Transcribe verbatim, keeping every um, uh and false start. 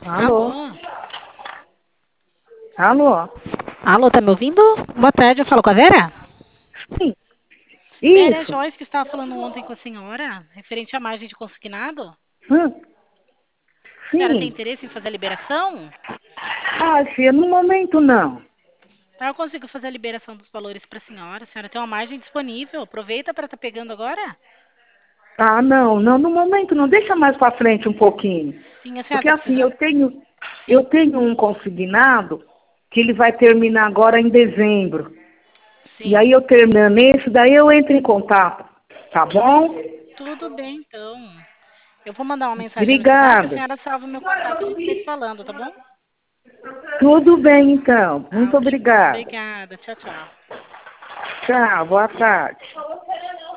Alô? Alô? Alô? Alô, tá me ouvindo? Boa tarde, eu falo com a Vera? Sim, Vera, é isso. Joyce que estava falando ontem com a senhora, referente à margem de consignado. A Hã? senhora tem Sim. interesse em fazer a liberação? Ah, filha, no momento não. Ah, eu consigo fazer a liberação dos valores para a senhora. A senhora tem uma margem disponível. Aproveita para estar pegando agora. Ah, não, não, no momento não. Deixa mais para frente um pouquinho. Sim, a senhora Porque está assim, eu precisando? tenho, eu Sim, tenho um consignado que ele vai terminar agora em dezembro. E sim. aí eu terminando esse, daí eu entro em contato. Tá bom? Tudo bem, então. Eu vou mandar uma mensagem no WhatsApp, a Obrigada. senhora salva o meu contato e a gente vai se falando, tá bom? Tudo bem, então. Tá, Muito obri- obrigada. obrigada. Tchau, tchau. Tchau, boa tarde.